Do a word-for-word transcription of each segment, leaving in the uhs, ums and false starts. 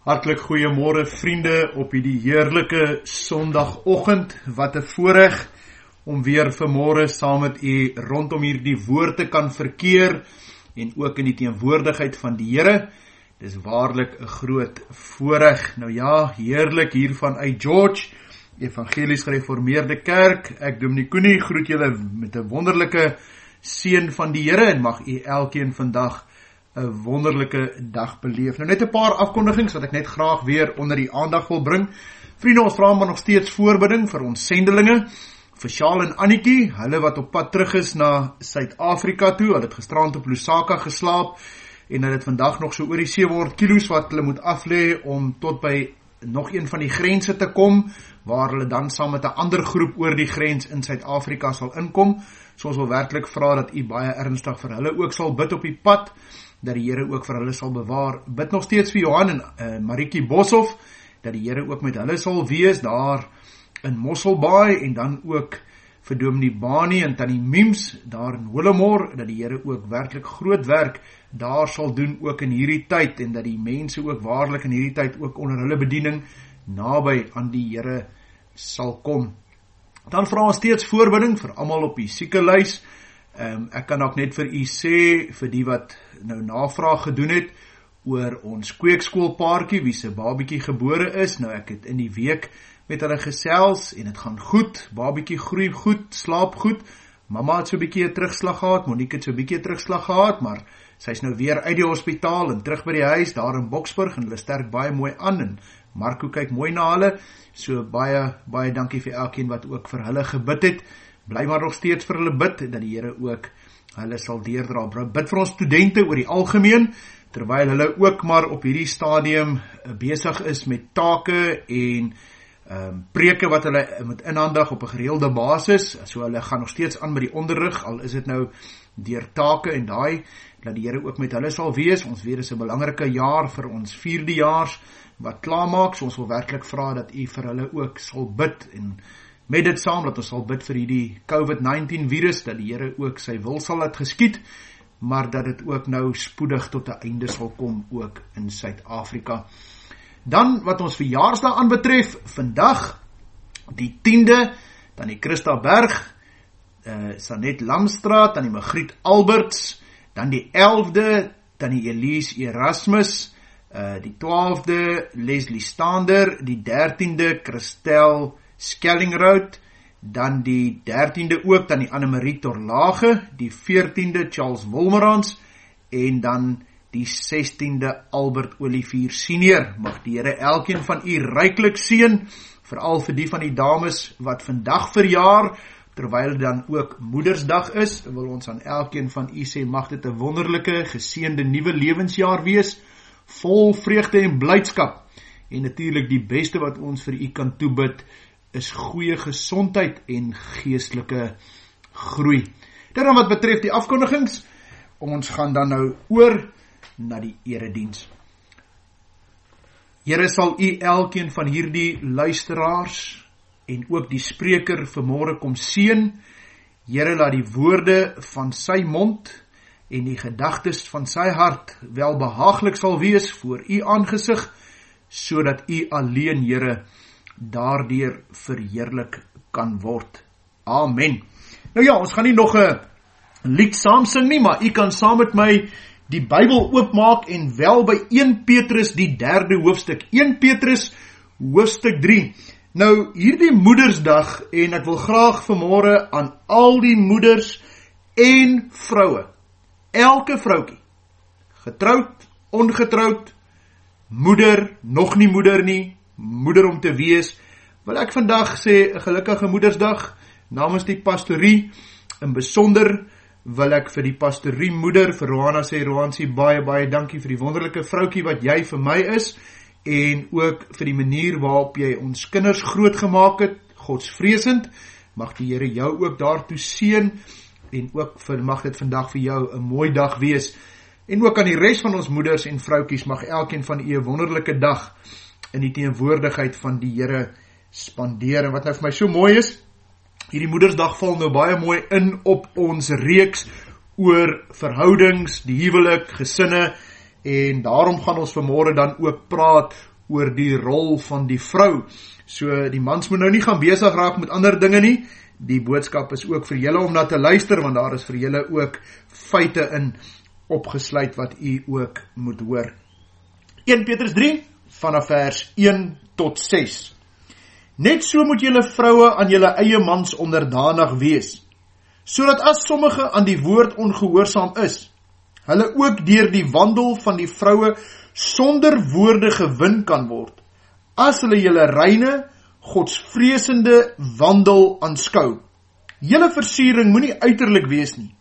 Hartlik goeiemôre vriende op hierdie heerlike Sondagoggend. Wat 'n voorreg om weer vanmôre saam met u rondom hierdie woord te kan verkeer en ook in die teenwoordigheid van die Here. Dis waarlik 'n groot voorreg. Nou ja, heerlik hier vanuit George, Evangelies Gereformeerde Kerk. Ek Dominee Koenie groet julle met 'n wonderlike seën van die Here en mag u elkeen vandag 'n wonderlike dag beleef. Nou net 'n paar afkondigings wat ek net graag weer onder die aandag wil bring. Vriende, ons vra maar nog steeds voorbidding vir ons sendelinge, vir Sjaal en Annetjie, hulle wat op pad terug is na Suid-Afrika toe. Hulle het gisterand op Lusaka geslaap en hulle het vandag nog so oor die sewehonderd kilos wat hulle moet aflê om tot by nog een van die grense te kom, waar hulle dan saam met 'n ander groep oor die grens in Suid-Afrika sal inkom. So ons wil werklik vra dat u baie ernstig vir hulle ook sal bid op die pad, dat die Here ook vir hulle sal bewaar. Bid nog steeds vir Johan en uh, Marietjie Boshoff, dat die Here ook met hulle sal wees, daar in Mosselbaai, en dan ook vir Dominee Bani en Tannie Mims, daar in Hollemore, dat die Here ook werklik groot werk daar sal doen, ook in hierdie tyd, en dat die mense ook waarlik in hierdie tyd ook onder hulle bediening naby aan die Here sal kom. Dan vra ons steeds voorbidding vir almal op die siekelys. Um, ek kan ook net vir u sê, vir die wat nou navraag gedoen het oor ons kweekskoolpaartjie, wie se babietjie gebore is. Nou ek het in die week met hulle gesels en het gaan goed, babietjie groei goed, slaap goed. Mama het so 'n bietjie 'n terugslag gehad, Monique het so 'n bietjie 'n terugslag gehad, maar sy is nou weer uit die hospitaal en terug by die huis daar in Boksburg, en hulle sterk baie mooi aan, en Marco kyk mooi na hulle. So baie baie dankie vir elkeen wat ook vir hulle gebid het. Bly maar nog steeds vir hulle bid, dat die Here ook hulle sal deurdra. Bid vir ons studente oor die algemeen, terwyl hulle ook maar op hierdie stadium besig is met take en um, preke wat hulle moet inhandig op 'n gereelde basis. So hulle gaan nog steeds aan met die onderrig, al is dit nou deur take en daai, dat die Here ook met hulle sal wees. Ons weet dis 'n belangrike jaar vir ons vierdejaars wat klaarmaak, so ons wil werklik vra dat u vir hulle ook sal bid, en met dit saam dat ons sal bid vir hierdie COVID negentien virus, dat die Here ook sy wil sal laat geskied, maar dat dit ook nou spoedig tot 'n einde sal kom ook in Suid-Afrika. Dan wat ons verjaarsdag aanbetref, vandag die tiende, dan die Christa Berg, uh, Sanet Lamstraat, dan die Magriet Alberts, dan die elfde, dan die Elise Erasmus, uh, die twaalfde Leslie Stander, die dertiende Christel Skellingroad, dan die dertiende ook, dan die Annemarie Torlage, die veertiende Charles Wolmerans, en dan die sestiende Albert Olivier Senior. Mag die Here elkeen van u ryklik seën, veral vir die van die dames wat vandag verjaar, terwyl dan ook Moedersdag is. Wil ons aan elkeen van u sê, mag dit 'n wonderlike, geseënde nuwe lewensjaar wees, vol vreugde en blydskap, en natuurlik die beste wat ons vir u kan toebid, is goeie gesondheid en geestelike groei. Dit dan wat betref die afkondigings, ons gaan dan nou oor na die erediens. Here sal u elkeen van hierdie luisteraars en ook die spreker vanmôre kom seën. Here, laat die woorde van sy mond en die gedagtes van sy hart wel behaaglik sal wees voor u aangesig, sodat u alleen, Here, daardeur verheerlik kan word. Amen. Nou ja, ons gaan nie nog 'n lied saam sing nie, maar u kan saam met my die Bybel oopmaak en wel by Eerste Petrus die derde hoofstuk. Eerste Petrus hoofstuk drie. Nou, hierdie Moedersdag, en ek wil graag vanmôre aan al die moeders en vroue, elke vroukie, getroud, ongetroud, moeder, nog nie moeder nie, moeder om te wees, wil ek vandag sê 'n gelukkige Moedersdag namens die pastorie. In besonder wil ek vir die pastorie moeder, vir Roana sê, Roansie, baie, baie dankie vir die wonderlike vroukie wat jy vir my is, en ook vir die manier waarop jy ons kinders groot gemaak het, godsvreesend. Mag die Here jou ook daartoe seën, en ook vir, mag dit vandag vir jou 'n mooi dag wees, en ook aan die res van ons moeders en vroukies, mag elkeen van u 'n wonderlike dag in die teenwoordigheid van die Here spandeer. En wat nou vir my so mooi is, hierdie Moedersdag val nou baie mooi in op ons reeks oor verhoudings, die huwelik, gesinne, En daarom gaan ons vanmôre dan ook praat oor die rol van die vrou. So die mans moet nou nie gaan besig raak met ander dinge nie. Die boodskap is ook vir julle om na te luister, want daar is vir julle ook feite in opgesluit wat u ook moet hoor. Eerste Petrus drie vanaf vers een tot ses. Net so moet julle vroue aan julle eie mans onderdanig wees, sodat as sommige aan die woord ongehoorsaam is, hulle ook deur die wandel van die vroue sonder woorde gewin kan word, as hulle julle reine, godsvreesende wandel aanskou. Julle versiering moenie uiterlik wees nie,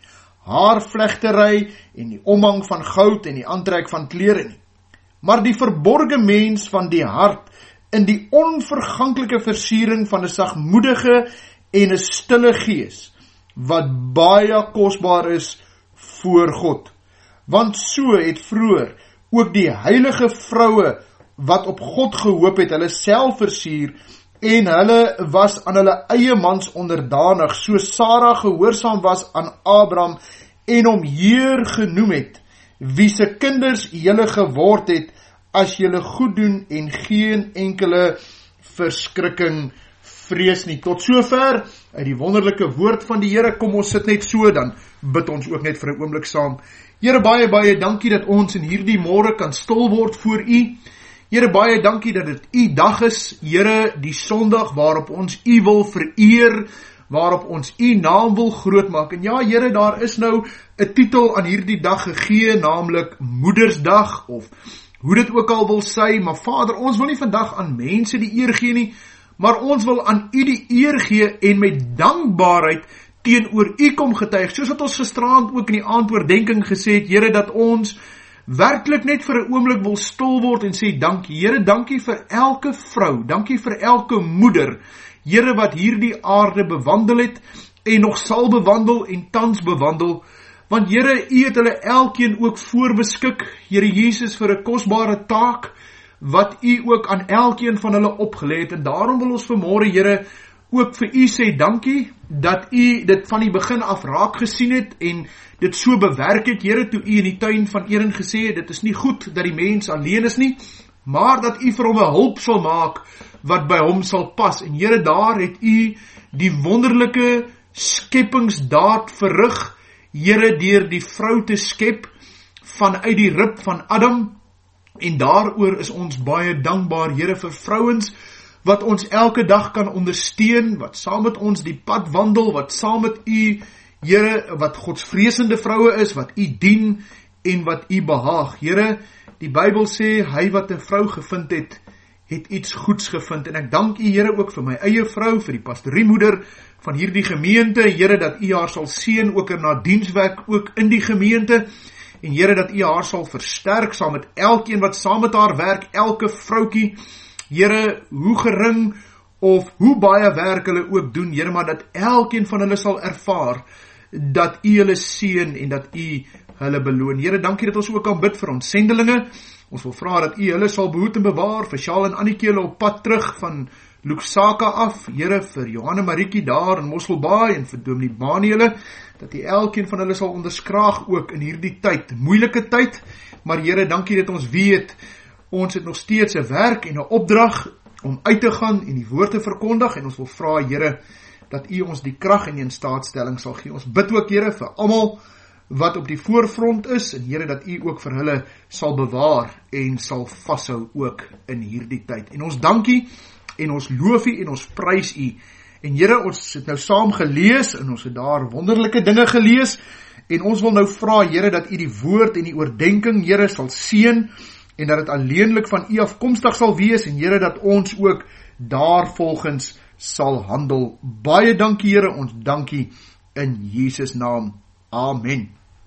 haarvlegtery en die omhang van goud en die aantrek van klere nie, maar die verborge mens van die hart in die onverganklike versiering van 'n sagmoedige en 'n stille gees, wat baie kosbaar is voor God. Want so het vroeër ook die heilige vroue wat op God gehoop het, hulle self versier, en hulle was aan hulle eie mans onderdanig, so Sara gehoorsaam was aan Abraham, en hom Heer genoem het, wie se kinders julle geword het, as julle goed doen, en geen enkele verskrikking vrees nie. Tot sover, uit die wonderlike woord van die Here. Kom ons sit net so, dan bid ons ook net vir 'n oomblik saam. Here, baie, baie dankie dat ons in hierdie môre kan stil word voor u. Here, baie dankie dat dit u dag is, Here, die Sondag waarop ons u wil vereer, waarop ons u naam wil grootmaak. En ja, Here, daar is nou 'n titel aan hierdie dag gegee, naamlik Moedersdag, of hoe dit ook al wil sê, maar Vader, ons wil nie vandag aan mense die eer gee nie, maar ons wil aan u die eer gee en met dankbaarheid teenoor u kom getuig, soos wat ons gisterand ook in die aandwoorddenking gesê het, Here, dat ons werklik net vir 'n oomblik wil stil word en sê dankie. Here, dankie vir elke vrou, dankie vir elke moeder, Here, wat hierdie aarde bewandel het en nog sal bewandel en tans bewandel, want Here, u het hulle elkeen ook voorbeskik, Here Jesus, vir 'n kosbare taak wat u ook aan elkeen van hulle opgelê het, en daarom wil ons vanmôre, Here, ook vir u sê dankie, dat u dit van die begin af raak gesien het, en dit so bewerk het, Here, toe u in die tuin van Eden gesê het, dit is nie goed dat die mens alleen is nie, maar dat u vir hom 'n hulp sal maak, wat by hom sal pas, en Here, daar het u die wonderlike skepingsdaad verrig, Here, deur die vrou te skep, vanuit die rib van Adam, en daaroor is ons baie dankbaar, Here, vir vrouens, wat ons elke dag kan ondersteun, wat saam met ons die pad wandel, wat saam met u, Here, wat godsvreesende vroue is, wat u dien, en wat u behaag. Here, die Bybel sê, hy wat 'n vrou gevind het, het iets goeds gevind, en ek dank u, Here, ook vir my eie vrou, vir die pastoriemoeder van hierdie gemeente, Here, dat u haar sal seën, ook in haar dienswerk, ook in die gemeente, en Here, dat u haar sal versterk, saam met elkeen wat saam met haar werk, elke vroukie, Here, hoe gering, of hoe baie werk hulle ook doen, Here, maar dat elkeen van hulle sal ervaar, dat u hulle seën, en dat u hulle beloon. Here, dankie dat ons ook kan bid vir ons sendelinge, ons wil vra dat u hulle sal behoed en bewaar, vir Sjaal en Annikie hulle op pad terug van Luksaka af, Here, vir Johanne Marietjie daar in Mosselbaai, en vir Dominee Bani hulle, dat u elkeen van hulle sal onderskraag ook in hierdie tyd, moeilike tyd, maar Here, dankie dat ons weet, ons het nog steeds 'n werk en 'n opdrag om uit te gaan en die woord te verkondig, en ons wil vra, Here, dat u ons die krag en die instaatstelling sal gee. Ons bid ook, Here, vir almal wat op die voorfront is, en Here, dat u ook vir hulle sal bewaar en sal vashou ook in hierdie tyd. En ons dankie en ons loof u en ons prys u. En Here, ons het nou saam gelees, en ons het daar wonderlike dinge gelees, en ons wil nou vra, Here, dat u die woord en die oordeenking, Here, sal seën, en dat dit alleenlik van u afkomstig sal wees, en Here, dat ons ook daarvolgens sal handel. Baie dankie, Here, ons dankie in Jesus naam. Amen.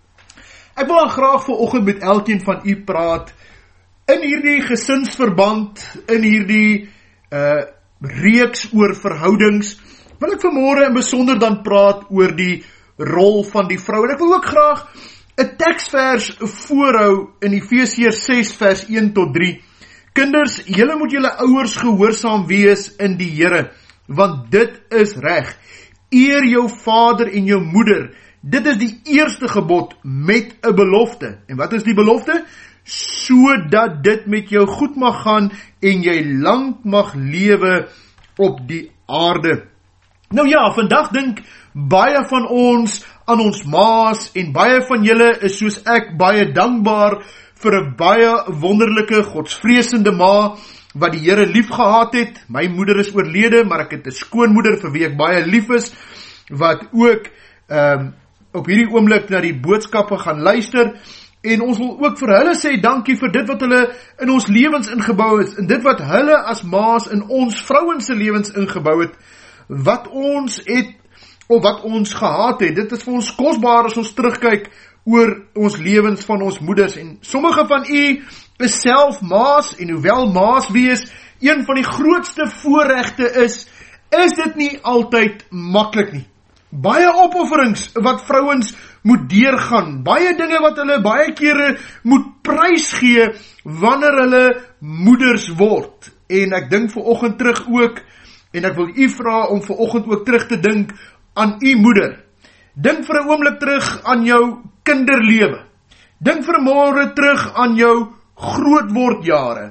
Ek wil dan graag vanoggend met elkeen van u praat, in hierdie gesinsverband, in hierdie uh, reeks oor verhoudings, wil ek vanmôre in besonder dan praat oor die rol van die vrou, en ek wil ook graag 'n teksvers voorhou in Efesiërs ses vers een tot drie. Kinders, julle moet julle ouers gehoorsaam wees in die Here, want dit is reg. Eer jou vader en jou moeder. Dit is die eerste gebod met 'n belofte. En wat is die belofte? sodat dit met jou goed mag gaan en jy lang mag lewe op die aarde. Nou ja, vandag dink baie van ons aan ons maas en baie van julle is soos ek baie dankbaar vir 'n baie wonderlike godsvreesende ma wat die Here lief gehad het. My moeder is oorlede, maar ek het 'n skoonmoeder vir wie ek baie lief is, wat ook um, op hierdie oomblik na die boodskappe gaan luister. En ons wil ook vir hulle sê dankie vir dit wat hulle in ons lewens ingebou het, en dit wat hulle as maas in ons vrouens se lewens ingebou het, wat ons het, of wat ons gehad het. Dit is vir ons kosbaar as ons terugkyk oor ons lewens van ons moeders, en sommige van u is self maas, en hoewel maas wees een van die grootste voorregte is, is dit nie altyd maklik nie. Baie opofferings wat vrouens moet deurgaan, baie dinge wat hulle baie kere moet prysgee wanneer hulle moeders word. En ek dink vanoggend terug ook, en ek wil u vra om vanoggend ook terug te dink aan u moeder. Dink vir 'n oomblik terug aan jou kinderlewe. Dink vir 'n môre terug aan jou grootwordjare,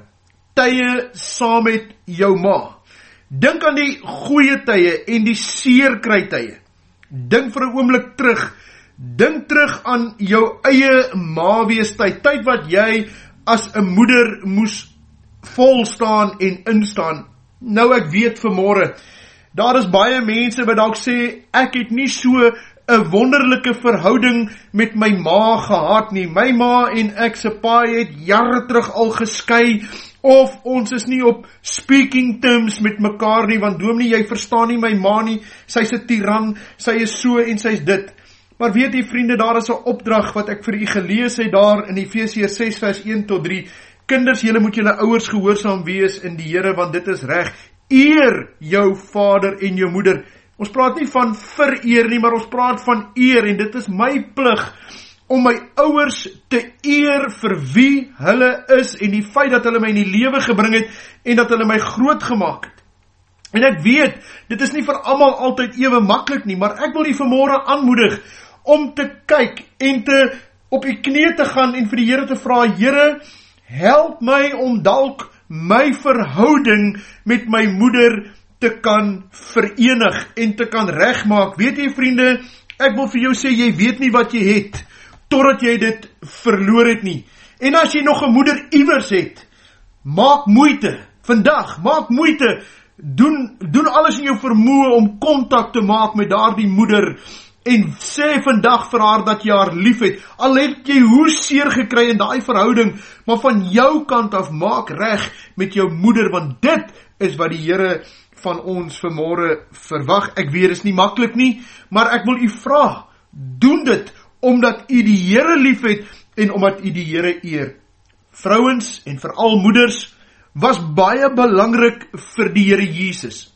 tye saam met jou ma. Dink aan die goeie tye en die seerkry tye. Dink vir 'n oomblik terug, dink terug aan jou eie ma wees tyd, tyd wat jy as 'n moeder moes vol staan en instaan. Nou ek weet vanmôre, daar is baie mense wat dalk sê, ek het nie so 'n wonderlike verhouding met my ma gehad nie. My ma en ek se pa het jare terug al geskei, of ons is nie op speaking terms met mekaar nie, want dominee, jy verstaan nie my ma nie, sy's 'n tiran, sy is so en sy's dit. Maar weet jy vriende, daar is 'n opdrag wat ek vir u gelees het daar in Efesiërs ses vers een tot drie. Kinders, julle moet julle ouers gehoorsaam wees in die Here, want dit is reg. Eer jou vader en jou moeder. Ons praat nie van vereer nie, maar ons praat van eer, en dit is my plig om my ouers te eer vir wie hulle is, en die feit dat hulle my in die lewe gebring het, en dat hulle my groot gemaak het. En ek weet, dit is nie vir almal altyd ewe maklik nie, maar ek wil u vanmôre aanmoedig om te kyk en te op u knieë te gaan en vir die Here te vra, Here, help my om dalk my verhouding met my moeder te kan verenig en te kan regmaak. Weet jy vriende, ek wil vir jou sê, jy weet nie wat jy het, totdat jy dit verloor het nie. En as jy nog 'n moeder iewers het, maak moeite, vandag, maak moeite, doen, doen alles in jou vermoë om kontak te maak met daardie moeder, en sê vandag vir haar dat jy haar lief het, al het jy hoe seer gekry in daai verhouding, maar van jou kant af maak reg met jou moeder, want dit is wat die Here van ons vanmôre verwag. Ek weet, is nie maklik nie, maar ek wil u vra, doen dit, omdat u die Here lief het, en omdat u die Here eer. Vrouens, en veral moeders, was baie belangrik vir die Here Jesus.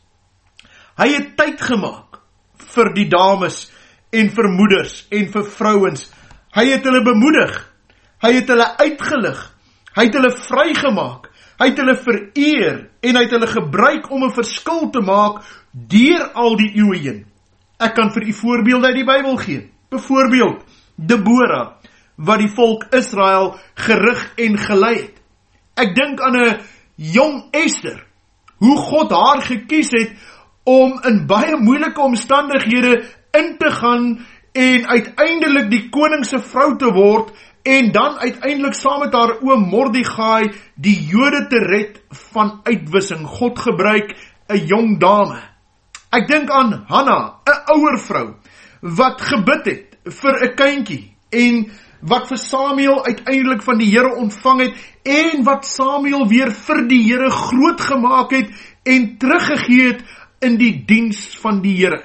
Hy het tyd gemaak vir die dames, en vir moeders, en vir vrouens. Hy het hulle bemoedig, hy het hulle uitgelig, hy het hulle vrygemaak, hy het hulle vereer, en hy het hulle gebruik om 'n verskil te maak, deur al die eeue heen. Ek kan vir u voorbeelde uit die Bybel gee. Byvoorbeeld, Deborah, wat die volk Israel gerig en gelei het. Ek dink aan 'n jong Esther, hoe God haar gekies het, om in baie moeilike omstandighede in te gaan, en uiteindelik die koning se vrou te word, en dan uiteindelik saam met haar oom Mordegai die Jode te red van uitwissing. God gebruik 'n jong dame. Ek dink aan Hanna, 'n ouer vrou, wat gebid het vir 'n kindjie, en wat vir Samuel uiteindelik van die Here ontvang het, en wat Samuel weer vir die Here groot gemaak het, en teruggegee het in die diens van die Here.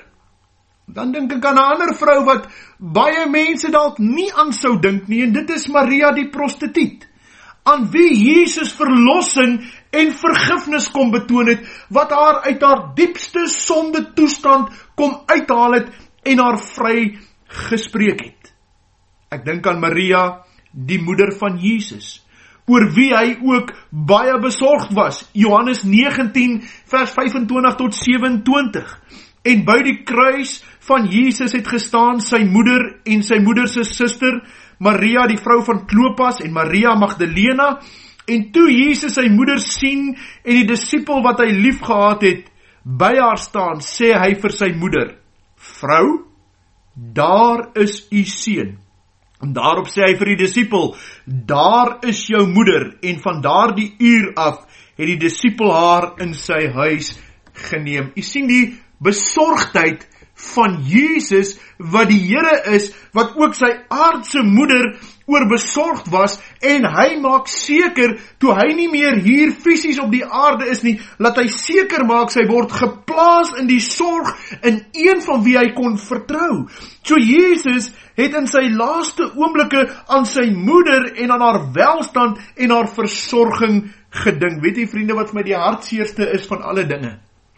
Dan dink ek aan 'n ander vrou wat baie mense dalk nie aan sou dink nie, en dit is Maria die prostituut, aan wie Jesus verlossing en vergifnis kom betoon het, wat haar uit haar diepste sonde toestand kom uithaal het, en haar vry gespreek het. Ek dink aan Maria, die moeder van Jesus, oor wie hy ook baie besorgd was. Johannes negentien vers vyfentwintig tot sewenentwintig. En by die kruis van Jesus het gestaan sy moeder en sy moeder se suster, Maria die vrou van Klopas en Maria Magdalena. En toe Jesus sy moeder sien en die disipel wat hy lief gehad het, by haar staan, sê hy vir sy moeder, vrou, daar is u seun. En daarop sê hy vir die disipel, daar is jou moeder, en van daardie uur af het die disipel haar in sy huis geneem. U sien die besorgdheid van Jesus, wat die Here is, wat ook sy aardse moeder oor besorgd was, en hy maak seker, toe hy nie meer hier fisies op die aarde is nie, laat hy seker maak, sy word geplaas in die sorg, in een van wie hy kon vertrou. So Jesus het in sy laaste oomblikke aan sy moeder, en aan haar welstand, en haar versorging gedink. Weet jy vriende, wat vir my die hartseerste is van alle dinge?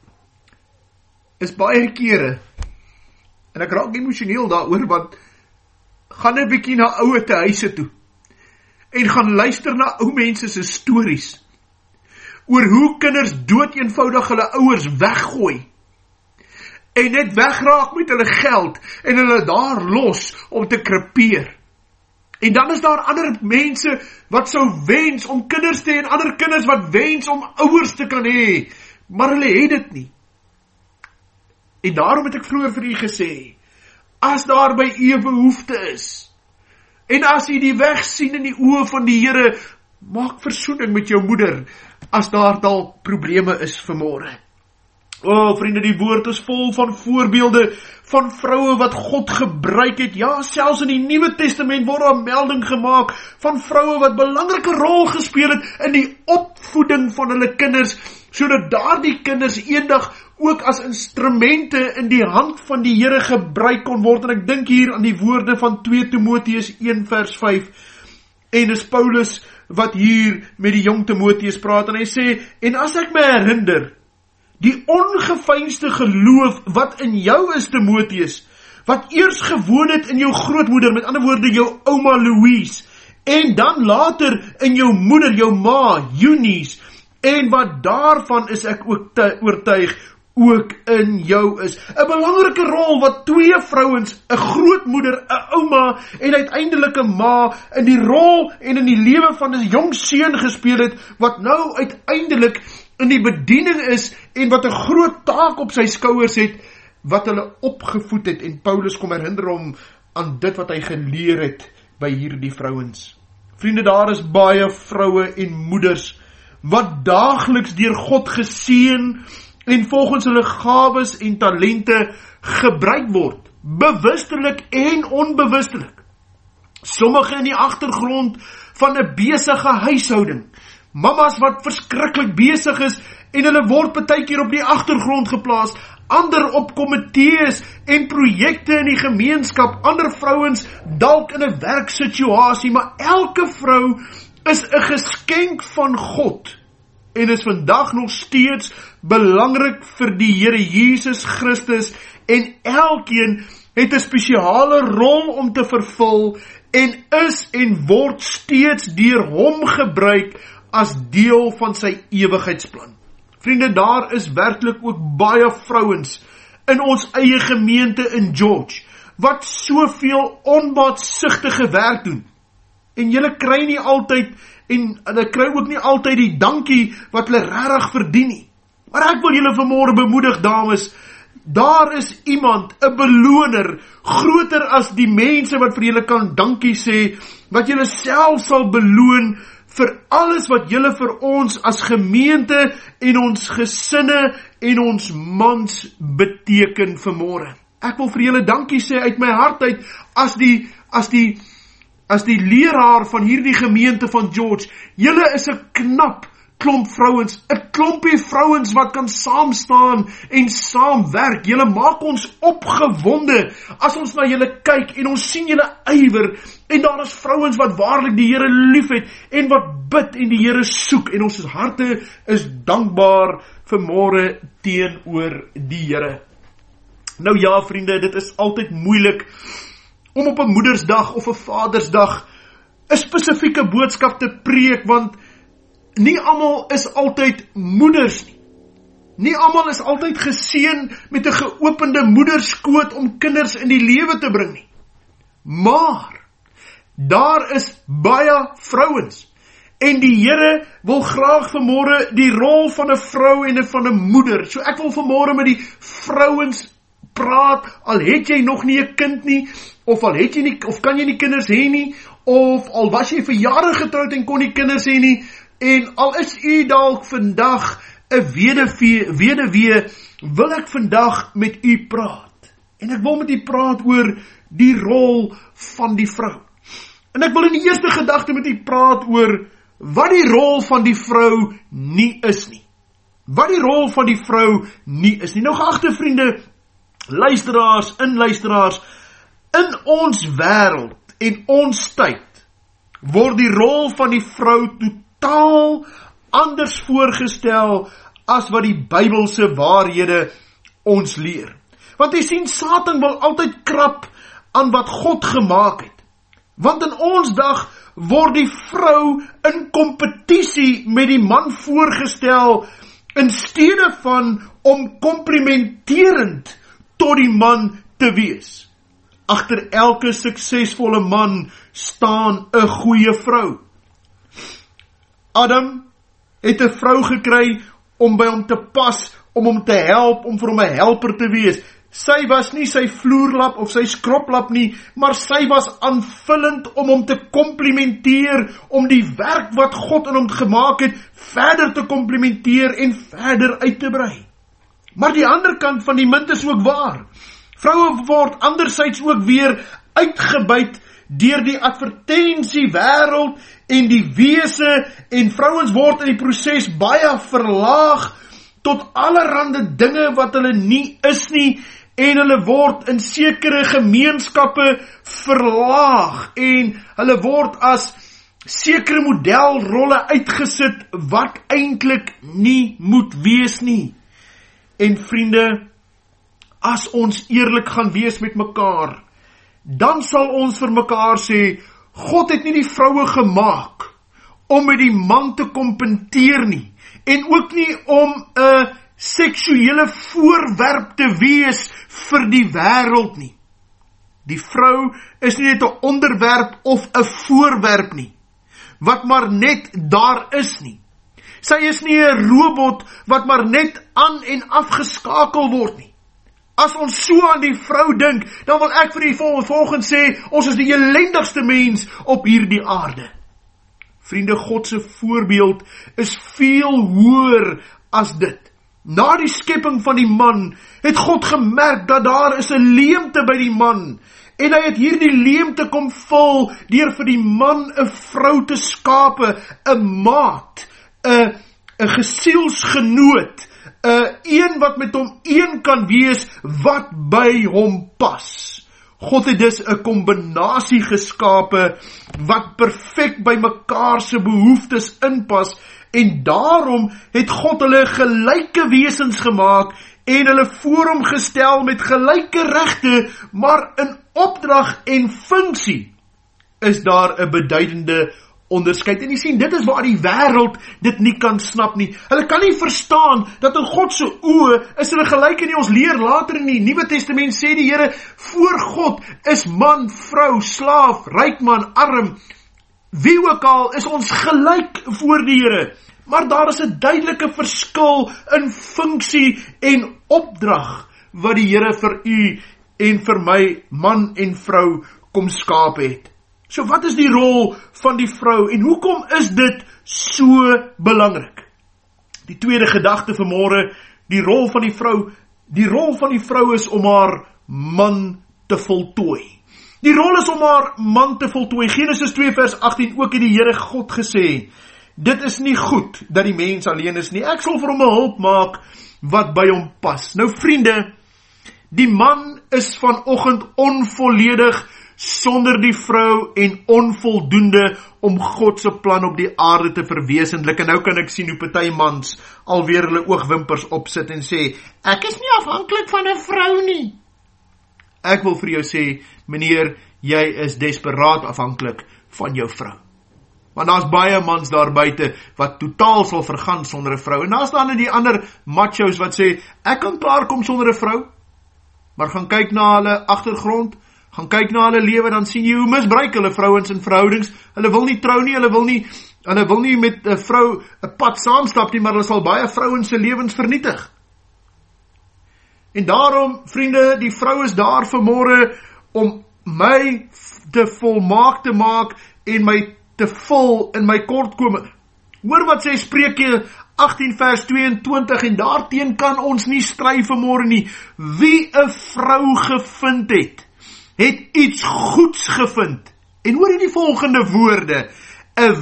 Is baie kere, en ek raak emosioneel daaroor, want gaan 'n bietjie na ouer te huise toe, en gaan luister na ou mense se stories, oor hoe kinders dood eenvoudig hulle ouers weggooi, en net wegraak met hulle geld, en hulle daar los om te krepeer. En dan is daar ander mense wat sou wens om kinders te hê, en ander kinders wat wens om ouers te kan hê, maar hulle het dit nie. En daarom het ek vroeër vir u gesê, as daar by u 'n behoefte is, en as u die weg sien in die oë van die Here, maak versoening met jou moeder, as daar dalk probleme is vanmôre. O, oh, vriende, die woord is vol van voorbeelde van vroue wat God gebruik het. Ja, selfs in die Nuwe Testament word daar melding gemaak van vroue wat belangrike rol gespeel het in die opvoeding van hulle kinders, sodat daardie kinders eendag ook as instrumente in die hand van die Here gebruik kon word. En ek dink hier aan die woorde van twee Timoteus een vers vyf, en is Paulus wat hier met die jong Timoteus praat, en hy sê, en as ek my herinner, die ongeveinsde geloof wat in jou is, Timoteus, wat eers gewoon het in jou grootmoeder, met ander woorde jou ouma Louise, en dan later in jou moeder, jou ma, Eunice, en wat daarvan is ek ook te, oortuig, ook in jou is. 'n Belangrike rol wat twee vrouens, 'n grootmoeder, 'n ouma en uiteindelik 'n ma in die rol en in die lewe van 'n jong seun gespeel het, wat nou uiteindelik in die bediening is en wat 'n groot taak op sy skouers het, wat hulle opgevoed het. En Paulus kom herinner hom aan dit wat hy geleer het by hierdie vrouens. Vriende, daar is baie vroue en moeders wat daagliks deur God geseën en volgens hulle gawes en talente gebruik word, bewustelik en onbewustelik. Sommige in die agtergrond van 'n besige huishouding, mamas wat verskriklik besig is en hulle word partykeer op die agtergrond geplaas, ander op komitees en projekte in die gemeenskap, ander vrouens dalk in 'n werksituasie, maar elke vrou is 'n geskenk van God en is vandag nog steeds belangrik vir die Here Jesus Christus, en elkeen het 'n spesiale rol om te vervul en is en word steeds deur hom gebruik as deel van sy ewigheidsplan. Vriende, daar is werklik ook baie vrouens in ons eie gemeente in George wat soveel onbaatsigtige werk doen. En julle kry nie altyd en hulle kry ook nie altyd die dankie wat hulle regtig verdien nie. Maar ek wil julle vanmôre bemoedig, dames, daar is iemand, 'n beloner, groter as die mense wat vir julle kan dankie sê, wat julle self sal beloon vir alles wat julle vir ons as gemeente en ons gesinne en ons mans beteken vanmôre. Ek wil vir julle dankie sê uit my hart uit as die as die as die leraar van hierdie gemeente van George. Julle is 'n knap klomp vrouens, 'n klompie vrouens wat kan saam staan en saamwerk. Julle maak ons opgewonde as ons na julle kyk en ons sien julle ywer, en daar is vrouens wat waarlik die Here liefhet en wat bid en die Here soek, en ons harte is dankbaar vanmôre teenoor die Here. Nou ja, vriende, dit is altyd moeilik om op 'n Moedersdag of 'n Vadersdag 'n spesifieke boodskap te preek, want nie almal is altyd moeders nie. Nie almal is altyd geseën met 'n geopende moederskoot om kinders in die lewe te bring nie. Maar Daar is baie vrouens. En die Here wil graag vanmôre die rol van 'n vrou en van 'n moeder. So ek wil vanmôre met die vrouens praat, al het jy nog nie 'n kind nie, of al het jy nie, of kan jy nie kinders hê nie, of al was jy vir jare getroud en kon nie kinders hê nie, en al is u dalk vandag 'n weduwee, weduwee, wil ek vandag met u praat. En ek wil met u praat oor die rol van die vrou. En ek wil in die eerste gedagte met u praat oor wat die rol van die vrou nie is nie. Wat die rol van die vrou nie is nie. Nou geagte vriende, luisteraars, inluisteraars, in ons wêreld en ons tyd word die rol van die vrou totaal anders voorgestel as wat die Bybelse waarhede ons leer. Want jy sien, Satan wil altyd krap aan wat God gemaak het. Want in ons dag word die vrou in kompetisie met die man voorgestel, in steede van om komplimenterend tot die man te wees. Agter elke suksesvolle man staan 'n goeie vrou. Adam het 'n vrou gekry om by hom te pas, om hom te help, om vir hom 'n helper te wees. Sy was nie sy vloerlap of sy skroplap nie, maar sy was aanvullend om hom te komplimenteer, om die werk wat God in hom gemaak het, verder te komplimenteer en verder uit te brei. Maar die ander kant van die munt is ook waar. Vroue word anderzijds ook weer uitgebuit deur die advertensie wêreld en die wese, en vrouens word in die proses baie verlaag tot allerhande dinge wat hulle nie is nie, en hulle word in sekere gemeenskappe verlaag, en hulle word as sekere modelrolle uitgesit wat eintlik nie moet wees nie. En vriende, as ons eerlik gaan wees met mekaar, dan sal ons vir mekaar sê, God het nie die vroue gemaak om met die man te kompeteer nie, en ook nie om 'n seksuele voorwerp te wees vir die wêreld nie. Die vrou is nie net 'n onderwerp of 'n voorwerp nie, wat maar net daar is nie. Sy is nie 'n robot wat maar net aan en afgeskakel word nie. As ons so aan die vrou dink, dan wil ek vir u volgens sê, ons is die ellendigste mens op hierdie aarde. Vriende, God se voorbeeld is veel hoër as dit. Na die skepping van die man, het God gemerk dat daar is 'n leemte by die man, en hy het hierdie leemte kom vul, deur vir die man 'n vrou te skape, 'n maat, 'n 'n gesielsgenoot, 'n een wat met hom een kan wees, wat by hom pas. God het dus 'n kombinasie geskape, wat perfek by mekaar se behoeftes inpas, en daarom het God hulle gelyke wesens gemaak, en hulle voor hom gestel met gelyke regte, maar in opdrag en funksie is daar 'n beduidende onderskeid. En jy sien, dit is waar die wêreld dit nie kan snap nie. Hulle kan nie verstaan dat in God se oë is hulle gelyk, en ons leer later in die Nuwe Testament sê die Here, voor God is man, vrou, slaaf, ryk man, arm, wie ook al, is ons gelyk voor die Here. Maar daar is 'n duidelike verskil in funksie en opdrag wat die Here vir u en vir my, man en vrou, kom skaap het. So wat is die rol van die vrou, en hoekom is dit so belangrik? Die tweede gedagte vanmôre, die rol van die vrou, die rol van die vrou is om haar man te voltooi. Die rol is om haar man te voltooi. Genesis twee vers agttien, ook het die Here God gesê, dit is nie goed dat die mens alleen is nie, ek sal vir hom 'n hulp maak wat by hom pas. Nou vriende, die man is vanoggend onvolledig sonder die vrou, en onvoldoende om God se plan op die aarde te verwesenlik. En nou kan ek sien hoe party mans alweer hulle oogwimpers opsit en sê, ek is nie afhanklik van 'n vrou nie. Ek wil vir jou sê, meneer, jy is desperaat afhanklik van jou vrou. Want daar's baie mans daar buite wat totaal sal vergaan sonder 'n vrou. En daar's dan die ander machos wat sê, ek kan klaar kom sonder 'n vrou. Maar gaan kyk na hulle agtergrond, Gaan kyk na hulle lewe, dan sien jy hoe misbruik hulle vrouens in verhoudings. Hulle wil nie trou nie, hulle wil nie, hulle wil nie met 'n vrou 'n pad saamstap nie, maar hulle sal baie vrouens se lewens vernietig. En daarom, vriende, die vrou is daar vanmôre om my te volmaak te maak en my te vul in my kortkome. Hoor wat sê Spreuke agttien vers tweeëntwintig, en daarteen kan ons nie stry vanmôre nie. Wie 'n vrou gevind het, het iets goeds gevind. En hoor die volgende woorde, 'n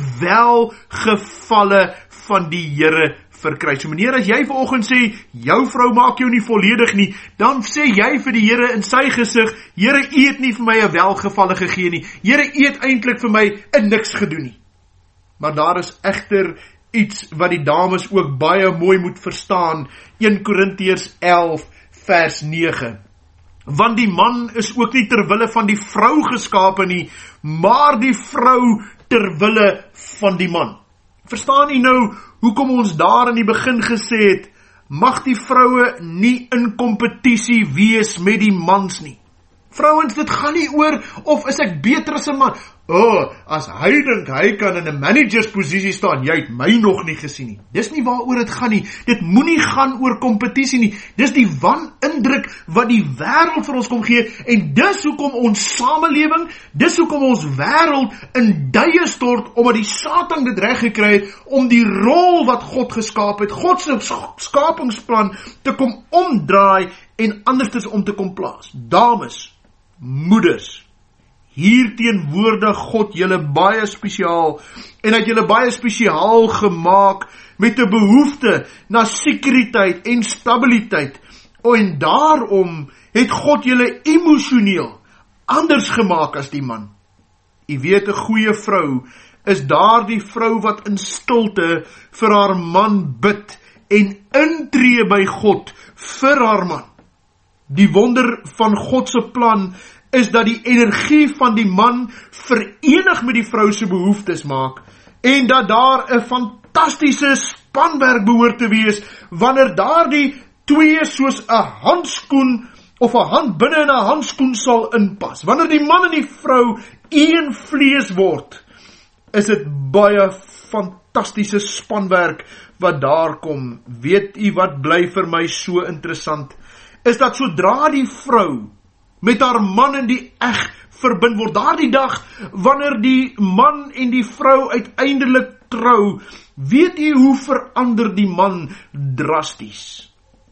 welgevalle van die Here verkry. So meneer, as jy vanoggend sê, jou vrou maak jou nie volledig nie, dan sê jy vir die Here in sy gesig, Here, U het nie vir my 'n welgevalle gegee nie. Here, U het eintlik vir my 'n niks gedoen nie. Maar daar is egter iets wat die dames ook baie mooi moet verstaan. Eerste Korintiërs elf vers nege. Want die man is ook nie terwille van die vrou geskape nie, maar die vrou terwille van die man. Verstaan jy nou hoekom ons daar in die begin gesê het, mag die vroue nie in kompetisie wees met die mans nie. Vrouens, dit gaan nie oor of is ek beter as 'n man. Oh, as hy dink hy kan in 'n managersposisie staan, jy het my nog nie gesien nie. Dis nie waaroor dit gaan nie. Dit moenie gaan oor kompetisie nie. Dis die wanindruk wat die wêreld vir ons kom gee, en dis hoekom ons samelewing, dis hoekom ons wêreld in duie stort, omdat die Satan dit reg gekry het om die rol wat God geskaap het, God se skapingsplan te kom omdraai en anders om te kom plaas. Dames, moeders, hier teenwoordig God julle baie spesiaal, en het julle baie spesiaal gemaak met 'n behoefte na sekuriteit en stabiliteit, en daarom het God julle emosioneel anders gemaak as die man. U weet, 'n goeie vrou is daar die vrou wat in stilte vir haar man bid en intree by God vir haar man. Die wonder van God se plan is dat die energie van die man verenig met die vrou se behoeftes maak, en dat daar 'n fantastiese spanwerk behoort te wees, wanneer daar die twee soos 'n handskoen, of 'n hand binne in 'n handskoen sal inpas. Wanneer die man en die vrou een vlees word, is dit baie fantastiese spanwerk wat daar kom. Weet u wat bly vir my so interessant? Is dat sodra die vrou met haar man in die eg verbind word, daardie dag, wanneer die man en die vrou uiteindelik trou, weet jy hoe verander die man drasties?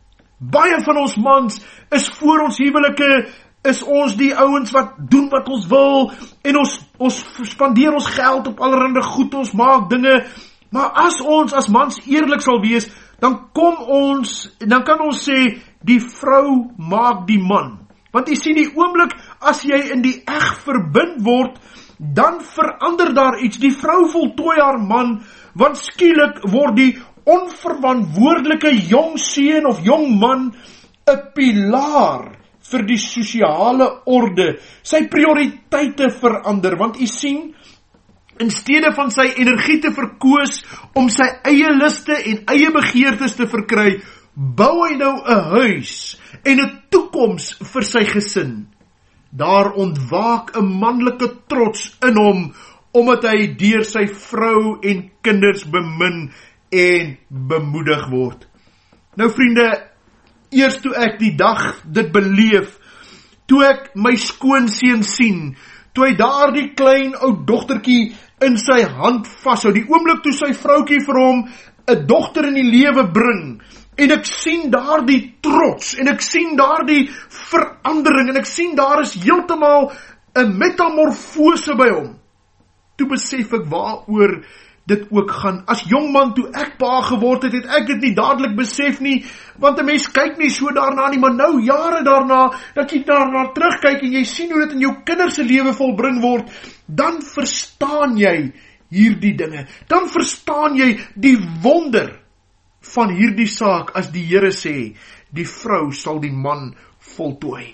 Baie van ons mans is voor ons huwelike, is ons die ouens wat doen wat ons wil, en ons, ons spandeer ons geld op allerhande goed, ons maak dinge, maar as ons as mans eerlik sal wees, dan kom ons, dan kan ons sê, die vrou maak die man. Want jy sien, die oomblik as jy in die eg verbind word, dan verander daar iets. Die vrou voltooi haar man, want skielik word die onverantwoordelike jong seun of jong man 'n pilaar vir die sosiale orde. Sy prioriteite verander, want jy sien, in steede van sy energie te verkoos om sy eie liste en eie begeertes te verkry, bou hy nou 'n huis en 'n toekoms vir sy gesin. Daar ontwaak 'n manlike trots in hom, omdat hy deur sy vrou en kinders bemin en bemoedig word. Nou vriende, eers toe ek die dag dit beleef, toe ek my skoonseun sien, toe hy daar die klein ou dogtertjie in sy hand vashou, die oomblik toe sy vroukie vir hom 'n dogter in die lewe bring, en ek sien daar die trots, en ek sien daar die verandering, en ek sien daar is heeltemal 'n metamorfose by hom. Toe besef ek waaroor dit ook gaan. As jong man, toe ek pa geword het, het ek dit nie dadelik besef nie, want 'n mens kyk nie so daarna nie, maar nou jare daarna, dat jy daarna terugkyk en jy sien hoe dit in jou kinders se lewe volbring word, dan verstaan jy hierdie dinge. Dan verstaan jy die wonder van hierdie saak, as die Here sê, die vrou sal die man voltooi.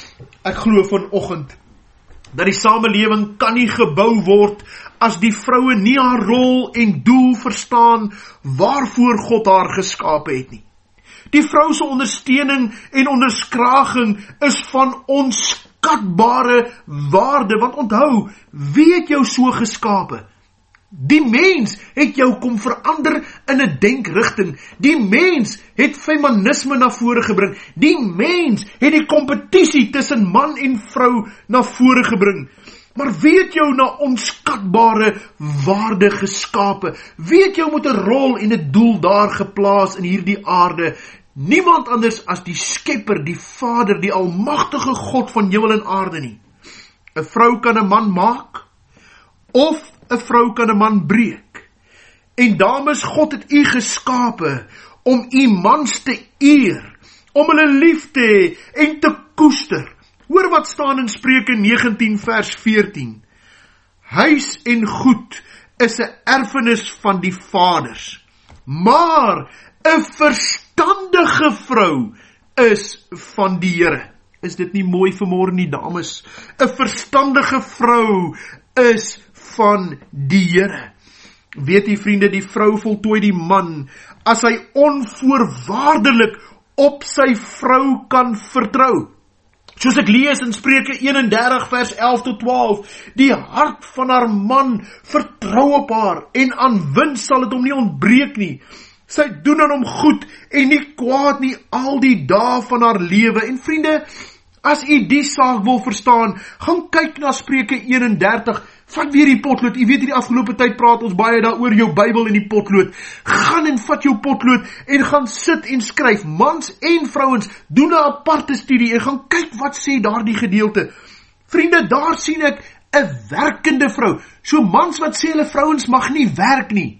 Ek glo vanoggend dat die samelewing kan nie gebou word as die vroue nie haar rol en doel verstaan waarvoor God haar geskape het nie. Die vrou se ondersteuning en onderskraging is van onskatbare waarde, want onthou, wie het jou so geskape? Die mens het jou kom verander in 'n denkrigting. Die mens het feminisme na vore gebring. Die mens het die kompetisie tussen man en vrou na vore gebring. Maar wie het jou na onskatbare waarde geskape? Wie het jou met 'n rol en 'n doel daar geplaas in hierdie aarde? Niemand anders as die Skepper, die Vader, die almagtige God van hemel en aarde nie. 'n Vrou kan 'n man maak, of 'n vrou kan 'n man breek. En dames, God het u geskape om u mans te eer, om hulle lief te hê en te koester. Hoor wat staan in Spreuke negentien vers veertien. Huis en goed is 'n erfenis van die vaders, maar 'n verstandige vrou is van die Here. Is dit nie mooi vanmôre nie, dames? 'n Verstandige vrou is van die Here. Weet jy, vriende, die vrou voltooi die man as hy onvoorwaardelik op sy vrou kan vertrou. Soos ek lees in Spreuke eenendertig vers elf tot twaalf, die hart van haar man vertrou op haar, en aan wins sal het hom nie ontbreek nie. Sy doen aan hom goed en nie kwaad nie al die dae van haar lewe. En vriende, as u die saak wil verstaan, gaan kyk na Spreuke eenendertig, vat weer die potlood. U weet hierdie afgelope tyd praat ons baie daaroor jou Bybel en die potlood. Gaan en vat jou potlood en gaan sit en skryf. Mans en vrouens, doen 'n aparte studie en gaan kyk wat sê daardie gedeelte. Vriende, daar sien ek 'n werkende vrou. So mans wat sê hulle vrouens mag nie werk nie,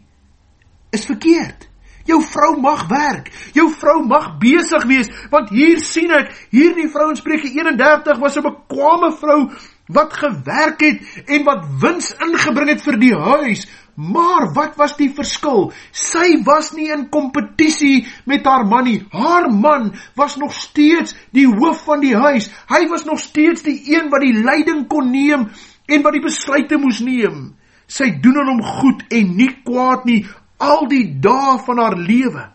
is verkeerd. Jou vrou mag werk, jou vrou mag besig wees, want hier sien ek, hierdie vrou in Spreuke eenendertig was 'n bekwame vrou, wat gewerk het, en wat wins ingebring het vir die huis. Maar wat was die verskil? Sy was nie in kompetisie met haar man nie. Haar man was nog steeds die hoof van die huis. Hy was nog steeds die een wat die leiding kon neem, en wat die besluite moes neem. Sy doen aan hom goed en nie kwaad nie, al die dae van haar lewe.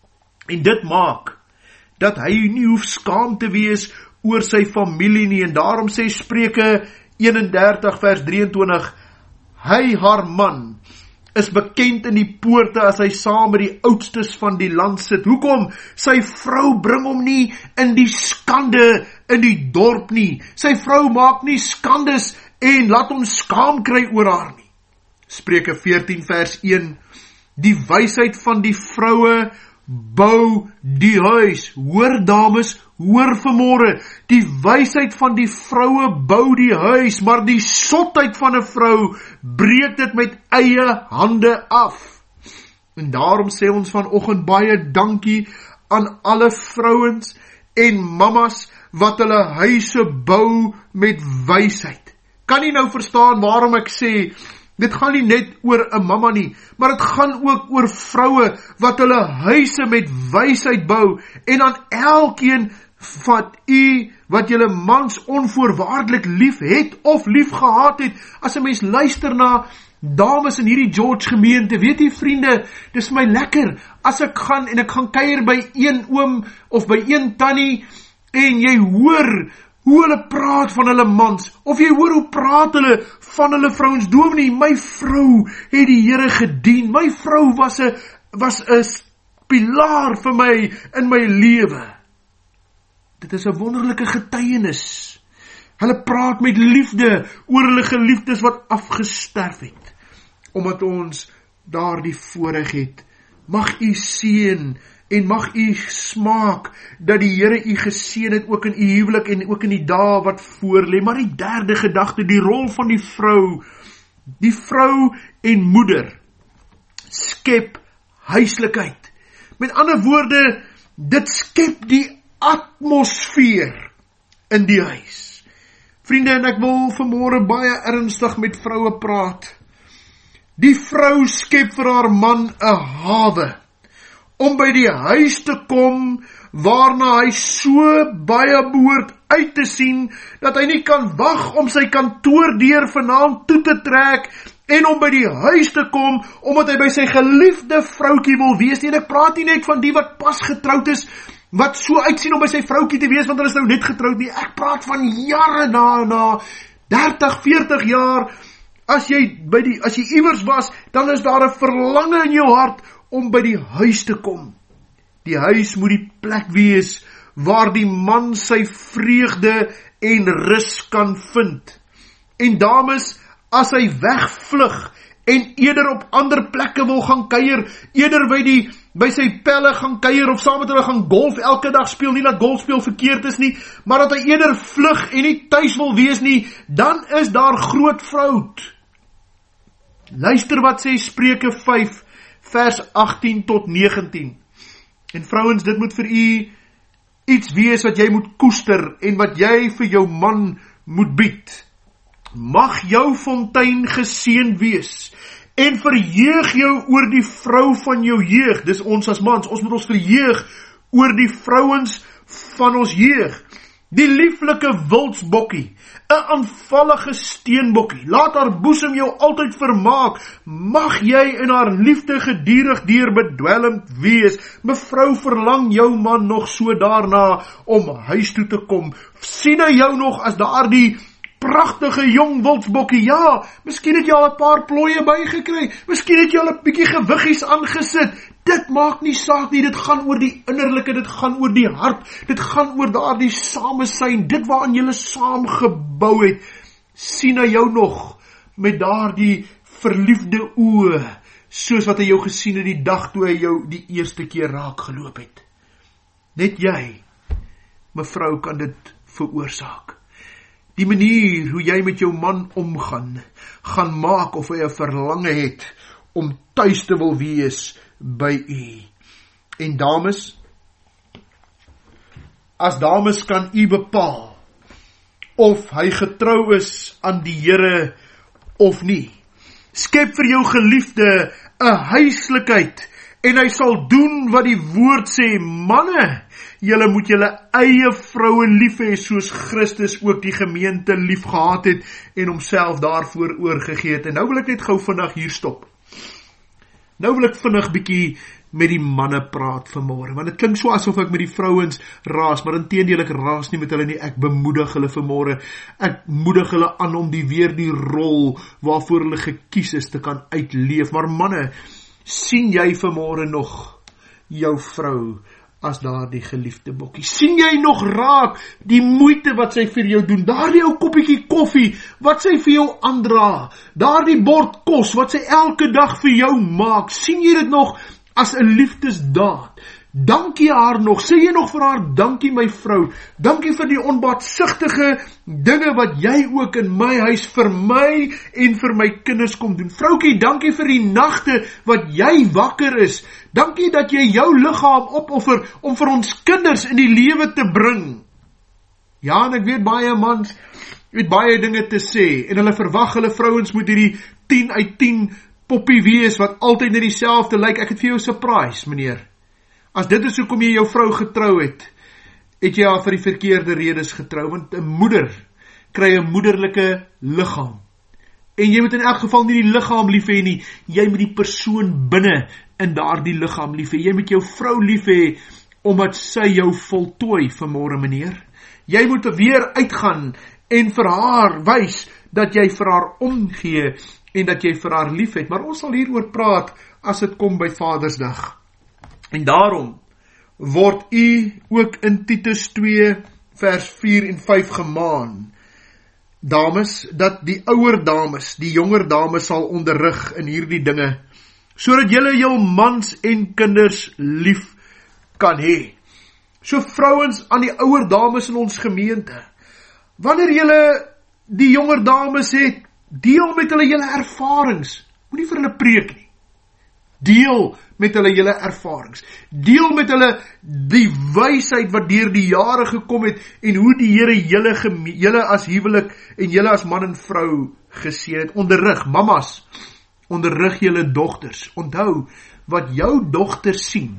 En dit maak dat hy nie hoef skaam te wees oor sy familie nie, en daarom sê Spreuke eenendertig vers drieëntwintig, hy, haar man, is bekend in die poorte as hy saam met die oudstes van die land sit. Hoekom? Sy vrou bring hom nie in die skande in die dorp nie. Sy vrou maak nie skandes en laat hom skaam kry oor haar nie. Spreuke veertien vers een, die wysheid van die vroue bou die huis. Hoor dames, hoor vanmôre, die wysheid van die vroue bou die huis, maar die sotheid van 'n vrou breek dit met eie hande af. En daarom sê ons vanoggend baie dankie aan alle vrouens en mammas wat hulle huise bou met wysheid. Kan nie nou verstaan waarom ek sê, dit gaan nie net oor 'n mamma nie, maar dit gaan ook oor vroue wat hulle huise met wysheid bou, en aan elkeen wat u, wat julle mans onvoorwaardelik lief het of lief gehad het. As 'n mens luister na dames in hierdie George gemeente, weet jy vriende, dis my lekker, as ek gaan en ek gaan kuier by een oom of by een tannie, en jy hoor hoe hulle praat van hulle mans, of jy hoor hoe praat hulle van hulle vrouens. Dominee, my vrou het die Here gedien, my vrou was 'n was 'n pilaar vir my in my lewe. Dit is 'n wonderlike getuienis. Hulle praat met liefde oor hulle geliefdes wat afgesterf het, omdat ons daardie voorreg het. Mag u seën en mag u smaak dat die Here u geseën het ook in u huwelik en ook in die dae wat voorlê. Maar die derde gedagte, die rol van die vrou, die vrou en moeder, skep huislikheid. Met ander woorde, dit skep die atmosfeer in die huis. Vriende, en ek wil vanmôre baie ernstig met vroue praat. Die vrou skep vir haar man 'n hawe om by die huis te kom, waarna hy so baie behoort uit te sien, dat hy nie kan wag om sy kantoordeur vanaand toe te trek, en om by die huis te kom, omdat hy by sy geliefde vroutjie wil wees. En ek praat nie net van die wat pas getroud is, wat so uitsien om by sy vroukie te wees, want hulle is nou net getroud nie. Ek praat van jare na, na dertig, veertig jaar, as jy, by die, as jy iewers was, dan is daar 'n verlange in jou hart, om by die huis te kom. Die huis moet die plek wees, waar die man sy vreugde en rus kan vind. En dames, as hy wegvlug, en eerder op ander plekke wil gaan kuier, eerder by die by sy pelle gaan kuier, of saam met hulle gaan golf elke dag speel, nie dat golfspeel verkeerd is nie, maar dat hy eerder vlug en nie tuis wil wees nie, dan is daar groot fout. Luister wat sê Spreuke vyf, vers agttien tot negentien. En vrouens, dit moet vir u iets wees wat jy moet koester, en wat jy vir jou man moet bied. Mag jou fontein geseën wees, en verheug jou oor die vrou van jou jeug. Dis ons as mans, ons moet ons verheug oor die vrouens van ons jeug. Die lieflike wildsbokkie, 'n aanvallige steenbokkie, laat haar boesem jou altyd vermaak, mag jy in haar liefde gedurig deur bedwelmd wees. Mevrou, verlang jou man nog so daarna om huis toe te kom? Sien hy jou nog as daardie pragtige jong wildsbokkie? Ja, miskien het jy al 'n paar plooie bygekry, miskien het jy al 'n bietjie gewiggies aangesit. Dit maak nie saak nie, dit gaan oor die innerlike, dit gaan oor die hart, dit gaan oor daardie samesyn, dit waaraan jy saam gebou het. Sien hy jou nog met daardie verliefde oë, soos wat hy jou gesien het die dag toe hy jou die eerste keer raak geloop het? Net jy, mevrou, kan dit veroorsaak. Die manier hoe jy met jou man omgaan, gaan maak of hy 'n verlange het om tuis te wil wees by u. En dames, as dames kan u bepaal of hy getrou is aan die Here of nie. Skep vir jou geliefde 'n huislikheid, en hy sal doen wat die woord sê. Manne, julle moet julle eie vroue lief hê, soos Christus ook die gemeente lief gehad het, en homself daarvoor oorgegee het. En nou wil ek net gou vinnig hier stop. Nou wil ek vinnig bietjie met die manne praat vanmôre, want dit klink so asof ek met die vrouens raas, maar inteendeel, ek raas nie met hulle nie, ek bemoedig hulle vanmôre, ek moedig hulle aan om die weer die rol waarvoor hulle gekies is te kan uitleef. Maar manne, sien jy vanmôre nog jou vrou as daardie geliefde bokkie? Sien jy nog raak die moeite wat sy vir jou doen, daardie ou koppietjie koffie wat sy vir jou aandra, daardie bord kos wat sy elke dag vir jou maak? Sien jy dit nog as 'n liefdesdaad? Dankie haar nog, sê jy nog vir haar, dankie my vrou, dankie vir die onbaatsigtige dinge wat jy ook in my huis vir my en vir my kinders kom doen. Vroukie, dankie vir die nagte wat jy wakker is, dankie dat jy jou liggaam opoffer om vir ons kinders in die lewe te bring. Ja, en ek weet baie mans het baie dinge te sê, en hulle verwag hulle vrouens moet hierdie tien uit tien poppie wees, wat altyd net dieselfde lyk. Ek het vir jou 'n surprise, meneer. As dit is hoekom jy jou vrou getrou het, het jy haar vir die verkeerde redes getrou, want 'n moeder kry 'n moederlike liggaam. En jy moet in elk geval nie die liggaam lief hê nie, jy moet die persoon binne in daardie liggaam lief hê. Jy moet jou vrou lief hê, omdat sy jou voltooi vanmôre, meneer. Jy moet weer uitgaan en vir haar wys dat jy vir haar omgee en dat jy vir haar lief het. Maar ons sal hieroor praat as dit kom by Vadersdag. En daarom word u ook in Titus twee vers vier en vyf gemaan, dames, dat die ouer dames, die jonger dames sal onderrig in hierdie dinge, sodat julle jou mans en kinders lief kan hê. So vrouens aan die ouer dames in ons gemeente, wanneer julle die jonger dames het, deel met hulle julle ervarings, moenie vir hulle preek nie. Deel met hulle julle ervarings. Deel met hulle die wysheid wat deur die jare gekom het en hoe die Here julle julle as huwelik en julle as man en vrou geseën het. Onderrig, mamas, onderrig julle dogters. Onthou, wat jou dogter sien,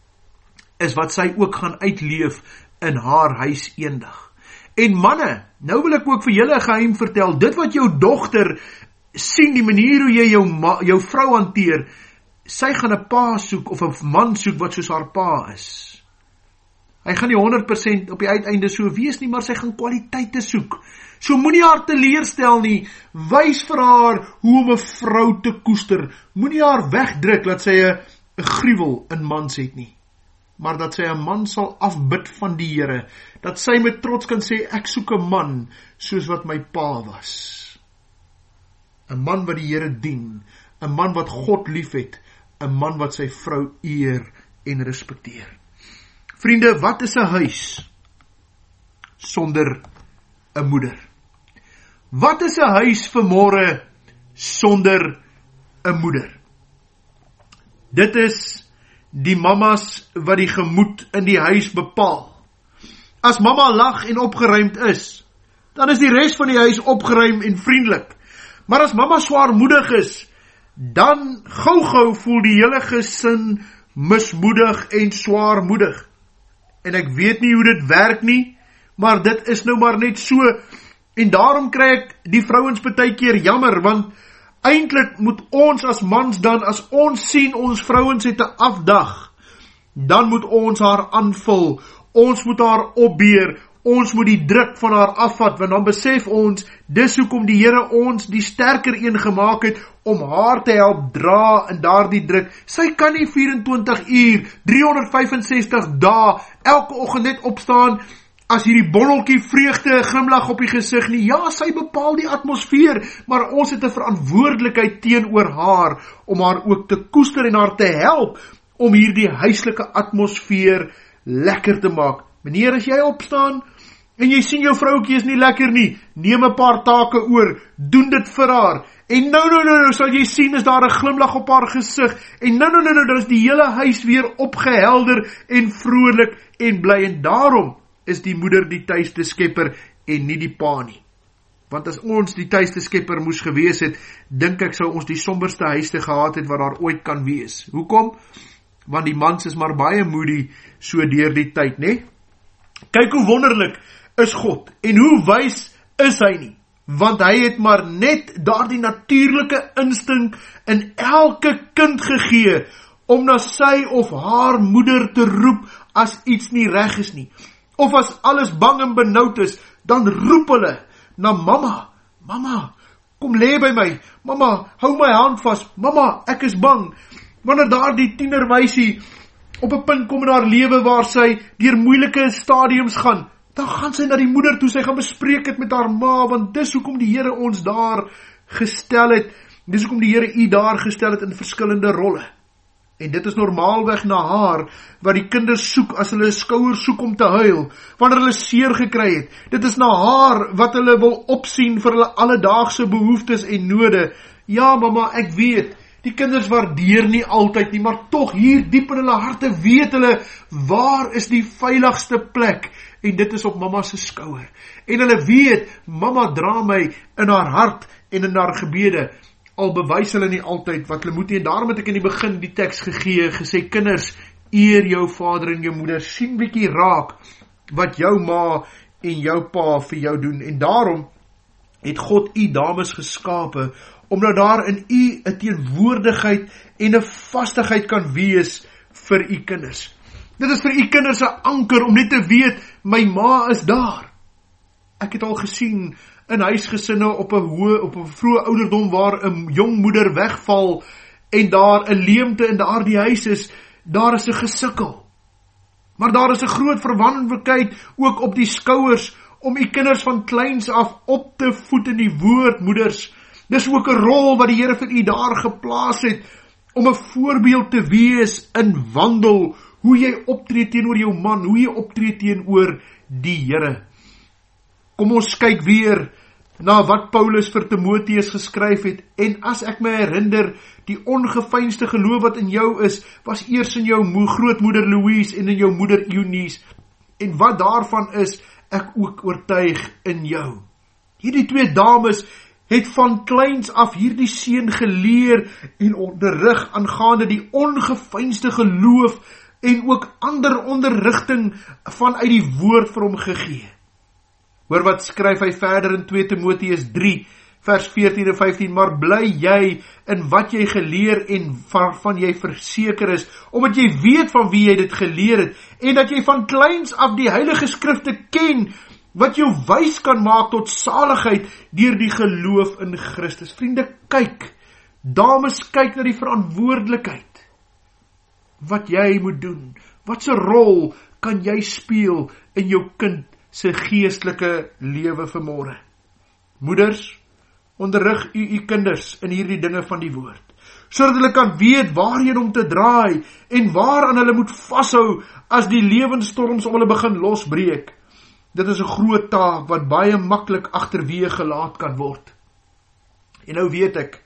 is wat sy ook gaan uitleef in haar huis eendag. En manne, nou wil ek ook vir julle 'n geheim vertel. Dit wat jou dogter sien, die manier hoe jy jou, jou vrou hanteer, sy gaan 'n pa soek of 'n man soek wat soos haar pa is. Hy gaan nie honderd persent op die uiteinde so wees nie, maar sy gaan kwaliteite soek. So moenie haar teleurstel nie, wys vir haar hoe om 'n vrou te koester. Moenie haar wegdruk dat sy 'n gruwel in mans het nie, maar dat sy 'n man sal afbid van die Here, dat sy met trots kan sê, ek soek 'n man soos wat my pa was. 'n Man wat die Here dien, 'n man wat God liefhet, 'n man wat sy vrou eer en respekteer. Vriende, wat is 'n huis sonder 'n moeder? Wat is 'n huis vanmôre sonder 'n moeder? Dit is die mamas wat die gemoed in die huis bepaal. As mama lag en opgeruimd is, dan is die res van die huis opgeruim en vriendelik. Maar as mama swaarmoedig is, dan gou-gou voel die hele gesin mismoedig en swaarmoedig. En ek weet nie hoe dit werk nie, maar dit is nou maar net so. En daarom kry ek die vrouens partykeer jammer, want eintlik moet ons as mans dan, as ons sien ons vrouens het 'n afdag, dan moet ons haar aanvul, ons moet haar opbeer, ons moet die druk van haar afvat, want dan besef ons, dis hoekom die Here ons die sterker een gemaak het, om haar te help dra in daardie druk. Sy kan nie vyf en twintig uur, driehonderdvyfensestig dae, elke oggend net opstaan, as hierdie bonneltjie vreugde, glimlag op die gesig nie. Ja, sy bepaal die atmosfeer, maar ons het 'n verantwoordelikheid teenoor haar, om haar ook te koester en haar te help, om hierdie huislike atmosfeer lekker te maak. Meneer, as jy opstaan, en jy sien jou vroukie is nie lekker nie, neem 'n paar take oor, doen dit vir haar, en nou, nou, nou, nou, sal jy sien, is daar 'n glimlag op haar gesig, en nou, nou, nou, nou, dan is die hele huis weer opgehelder, en vrolik, en bly, en daarom is die moeder die tuiste skepper, en nie die pa nie. Want as ons die tuiste skepper moes gewees het, dink ek sou ons die somberste huiste gehad het, wat daar ooit kan wees. Hoekom? Want die mans is maar baie moody, so deur die tyd, ne? Kyk hoe wonderlik is God, en hoe wys is hy nie, want hy het maar net daardie natuurlike instink in elke kind gegee, om na sy of haar moeder te roep, as iets nie reg is nie, of as alles bang en benoud is, dan roep hulle na mama, mama, kom lê by my, mama, hou my hand vas, mama, ek is bang. Wanneer daardie tienermeisie op 'n punt kom in haar lewe waar sy deur moeilike stadiums gaan, dan gaan sy na die moeder toe, sy gaan bespreek het met haar ma, want dis hoekom die Here ons daar gestel het, dis hoekom die Here u daar gestel het in verskillende rolle. En dit is normaalweg na haar, wat die kinders soek, as hulle 'n skouer soek om te huil, wanneer hulle seer gekry het. Dit is na haar, wat hulle wil opsien vir hulle alledaagse behoeftes en node. Ja, mama, ek weet, die kinders waardeer nie altyd nie, maar tog hier diep in hulle harte weet hulle, waar is die veiligste plek? En dit is op mama se skouer. En hulle weet, mama dra my in haar hart en in haar gebede, al bewys hulle nie altyd wat hulle moet nie. En daarom het ek in die begin die teks gegee, gesê, kinders, eer jou vader en jou moeder, sien bietjie raak, wat jou ma en jou pa vir jou doen. En daarom het God u dames geskape, omdat daar in u 'n teenwoordigheid en 'n vastigheid kan wees vir u kinders. Dit is vir u kinders 'n anker om net te weet, my ma is daar. Ek het al gesien in huisgesinne op 'n hoë, op 'n vroeë ouderdom waar 'n jong moeder wegval en daar 'n leemte in daardie huis is, daar is 'n gesukkel. Maar daar is 'n groot verantwoordelikheid ook op die skouers om u kinders van kleins af op te voed in die woord, moeders. Dis ook 'n rol wat die Here vir u daar geplaas het, om 'n voorbeeld te wees in wandel, hoe jy optree teenoor jou man, hoe jy optree teenoor die Here. Kom ons kyk weer na wat Paulus vir Timoteus geskryf het, en as ek my herinner, die ongeveinsde geloof wat in jou is, was eers in jou mo- grootmoeder Louise en in jou moeder Eunice, en wat daarvan is, ek ook oortuig in jou. Hierdie twee dames het van kleins af hierdie seun geleer en onderrig aangaande die ongeveinsde geloof en ook ander onderrigting vanuit die woord vir hom gegee. Hoor wat skryf hy verder in twee Timoteus drie Vers veertien en vyftien, maar bly jy in wat jy geleer en waarvan jy verseker is, omdat jy weet van wie jy dit geleer het, en dat jy van kleins af die heilige skrifte ken, wat jou wys kan maak tot saligheid deur die geloof in Christus. Vriende, kyk, dames, kyk na die verantwoordelikheid, wat jy moet doen, wat se rol kan jy speel in jou kind se geestelike lewe vanmôre. Moeders, onderrig u u kinders in hierdie dinge van die woord, sodat hulle kan weet waarheen om te draai en waaraan hulle moet vashou as die lewensstorms om hulle begin losbreek. Dit is 'n groot taak wat baie maklik agterweë gelaat kan word. En nou weet ek,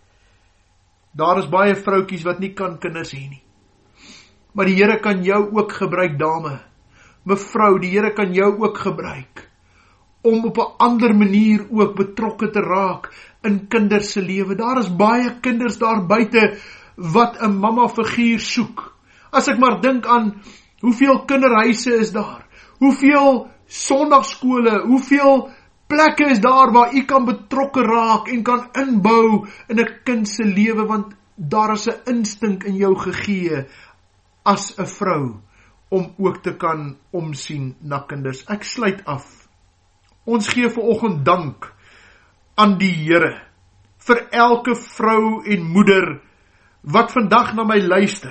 daar is baie vroutjies wat nie kan kinders hê nie. Maar die Here kan jou ook gebruik, dame. Mevrou, die Here kan jou ook gebruik om op 'n ander manier ook betrokke te raak in kinders se lewe. Daar is baie kinders daar buite wat 'n mamma figuur soek. As ek maar dink aan hoeveel kinderhuise is daar, hoeveel sondagskole, hoeveel plekke is daar waar u kan betrokke raak en kan inbou in 'n kind se lewe, want daar is 'n instink in jou gegee as 'n vrou om ook te kan omsien na kinders. Ek sluit af. Ons gee vanoggend dank aan die Here vir elke vrou en moeder wat vandag na my luister.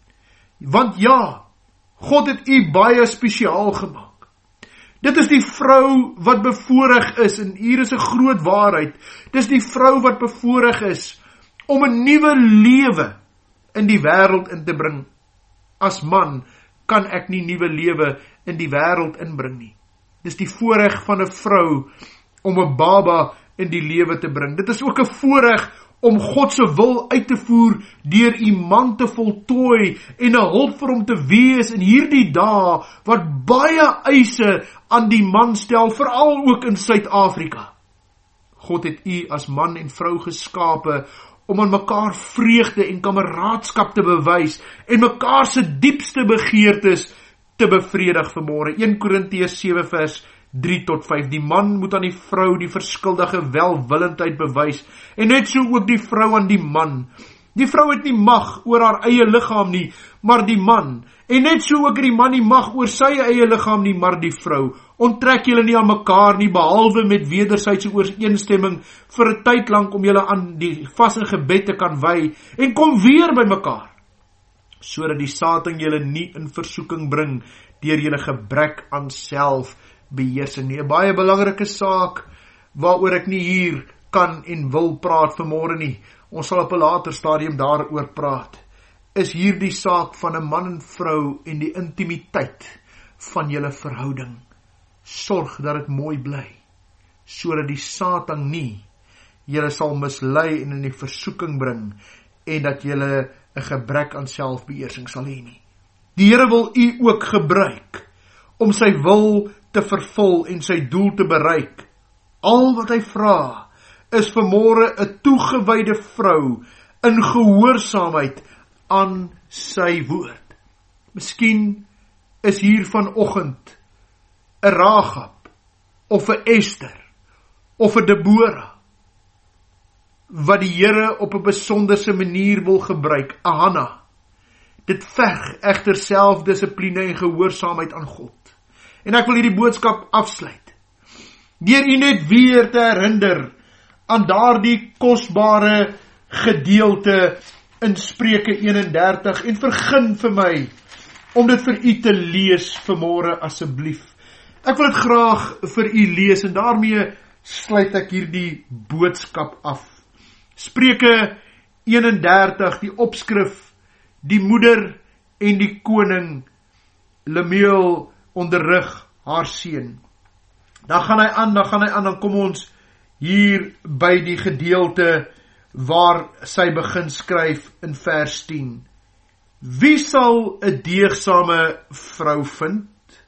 Want ja, God het u baie spesiaal gemaak. Dit is die vrou wat bevoorreg is, en hier is 'n groot waarheid. Dit is die vrou wat bevoorreg is om 'n nuwe lewe in die wêreld in te bring. As man kan ek nie nuwe lewe in die wêreld inbring nie. Dis die voorreg van 'n vrou om 'n baba in die lewe te bring. Dit is ook 'n voorreg om God se wil uit te voer deur iemand te voltooi en 'n hulp vir hom te wees in hierdie dae wat baie eise aan die man stel, veral ook in Suid-Afrika. God het u as man en vrou geskape om aan mekaar vreugde en kameraadskap te bewys en mekaar se diepste begeertes te bevredig vanmôre. Eerste Korintiërs sewe vers drie tot vyf. Die man moet aan die vrou die verskuldige welwillendheid bewys, en net so ook die vrou aan die man. Die vrou het nie mag oor haar eie liggaam nie, maar die man. En net so ook die man nie mag oor sy eie liggaam nie, maar die vrou. Onttrek julle nie aan mekaar nie, behalwe met wederwysige ooreenstemming vir 'n tyd lank om julle aan die vas en gebed te kan wy, en kom weer by mekaar, sodat die Satan julle nie in versoeking bring deur julle gebrek aan selfbeheersing nie. 'n Baie belangrike saak waaroor ek nie hier kan en wil praat vanmôre nie. Ons sal op 'n later stadium daaroor praat. Is hierdie saak van 'n man en vrou en die intimiteit van julle verhouding. Sorg dat dit mooi bly, sodat die Satan nie julle sal mislei en in die versoeking bring, en dat julle 'n gebrek aan selfbeheersing sal hê nie. Die Here wil u ook gebruik om sy wil te vervul en sy doel te bereik. Al wat hy vra is vanmôre 'n toegewyde vrou in gehoorsaamheid aan sy woord. Miskien is hier vanoggend 'n Ragab of 'n Ester of 'n Deborah wat die Here op 'n besonderse manier wil gebruik, 'n Hanna. Dit veg egter selfdissipline en gehoorsaamheid aan God. En ek wil hierdie boodskap afsluit deur u net weer te herinner aan daardie kosbare gedeelte in Spreuke eenendertig, en vergun vir my om dit vir u te lees vanmôre asseblief. Ek wil dit graag vir u lees, en daarmee sluit ek hierdie boodskap af. Spreuke eenendertig, die opskrif, die moeder en die koning, Lemuel onderrig haar seun. Dan gaan hy aan, dan gaan hy aan, dan kom ons hier by die gedeelte waar sy begin skryf in vers tien. Wie sal 'n deegsame vrou vind?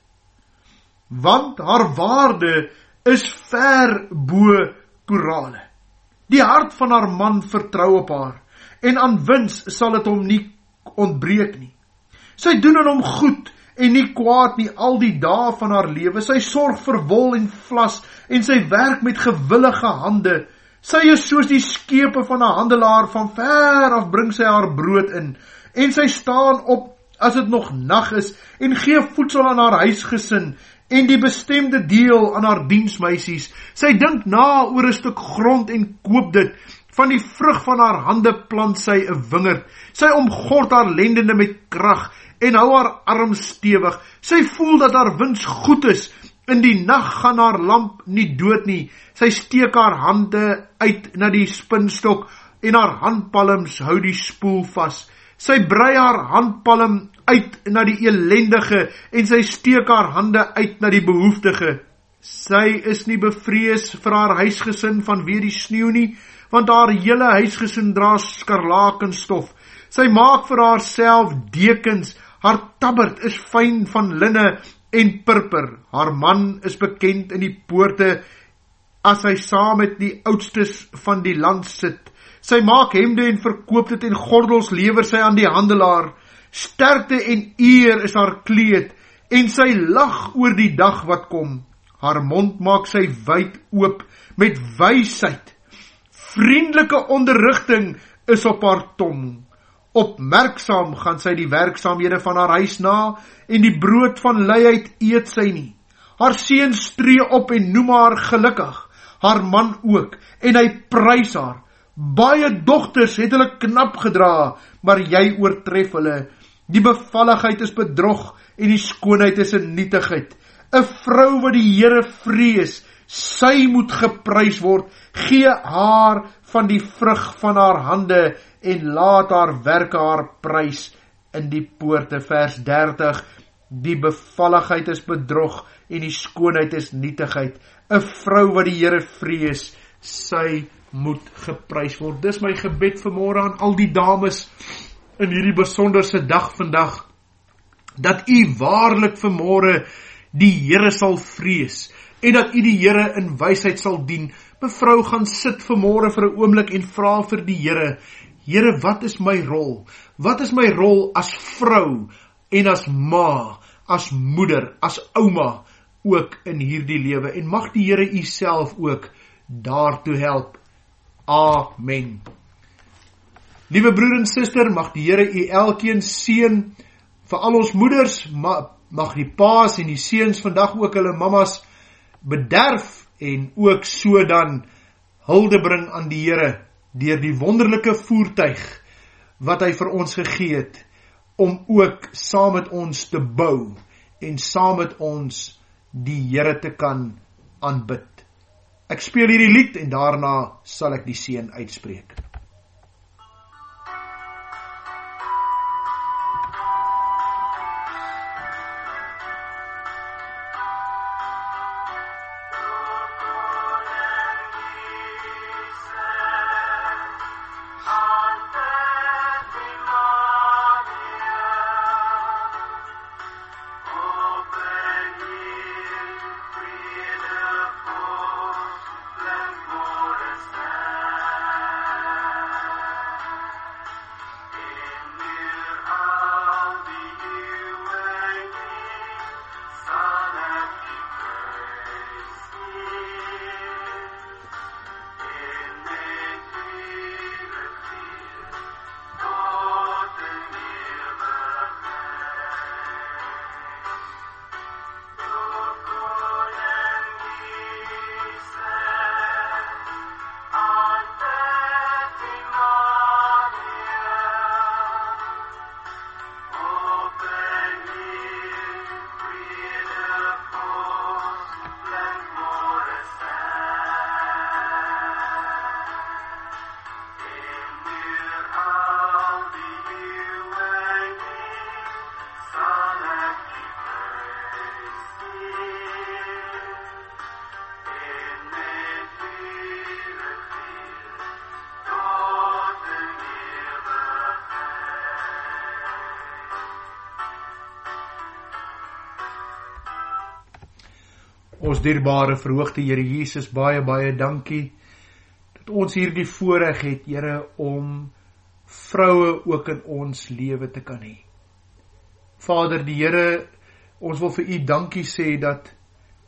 Want haar waarde is ver bo korale. Die hart van haar man vertrou op haar, en aan wins sal dit hom nie ontbreek nie. Sy doen aan hom goed en nie kwaad nie al die dae van haar lewe. Sy sorg vir wol en vlas, en sy werk met gewillige hande. Sy is soos die skepe van 'n handelaar, van ver af bring sy haar brood in, en sy staan op as dit nog nag is, en gee voedsel aan haar huisgesin, en die bestemde deel aan haar diensmeisies. Sy dink na oor 'n stuk grond en koop dit, van die vrug van haar hande plant sy 'n wingerd. Sy omgord haar lendene met krag, en hou haar arm stewig. Sy voel dat haar wins goed is, in die nag gaan haar lamp nie dood nie. Sy steek haar hande uit na die spinstok, en haar handpalms hou die spoel vas. Sy brei haar handpalm uit na die elendige, en sy steek haar hande uit na die behoeftige. Sy is nie bevrees vir haar huisgesin vanweë die sneeu nie, want haar hele huisgesin dra skarlakenstof. Sy maak vir haarself dekens, haar tabbert is fyn van linne en purper. Haar man is bekend in die poorte, as hy saam met die oudstes van die land sit. Sy maak hemde en verkoop dit, en gordels lewer sy aan die handelaar. Sterkte en eer is haar kleed, en sy lag oor die dag wat kom. Haar mond maak sy wyd oop met wysheid. Vriendelike onderrigting is op haar tong. Opmerksaam gaan sy die werksaamhede van haar huis na, en die brood van luiheid eet sy nie. Haar seun stree op en noem haar gelukkig, haar man ook, en hy prys haar. Baie dogters het hulle knap gedra, maar jy oortref hulle. Die bevalligheid is bedrog, en die skoonheid is 'n nietigheid. 'n Vrou wat die Here vrees, sy moet geprys word. Gee haar van die vrug van haar hande, en laat haar werke haar prys in die poorte. Vers dertig, die bevalligheid is bedrog, en die skoonheid is nietigheid. 'n Vrou wat die Here vrees, sy moet geprys word. Dis my gebed vanmôre aan al die dames in hierdie besonderse dag vandag, dat u waarlik vanmôre die Here sal vrees, en dat u die Here in wysheid sal dien. Mevrou, gaan sit vanmôre vir 'n oomblik en vra vir die Here, Here, wat is my rol? Wat is my rol as vrou, en as ma, as moeder, as ouma, ook in hierdie lewe? En mag die Here u self ook daartoe help. Amen. Liewe broer en suster, mag die Here u elkeen seën, vir al ons moeders, mag die paas en die seuns vandag ook hulle mammas bederf, en ook so dan hulde bring aan die Here, deur die wonderlike voertuig, wat hy vir ons gegee het, om ook saam met ons te bou, en saam met ons die Here te kan aanbid. Ek speel hierdie lied, en daarna sal ek die seën uitspreek. Ons dierbare verhoogde Here Jesus, baie, baie dankie, dat ons hier die voorreg het, Here, om vroue ook in ons lewe te kan hê. Vader, die Here, ons wil vir U dankie sê, dat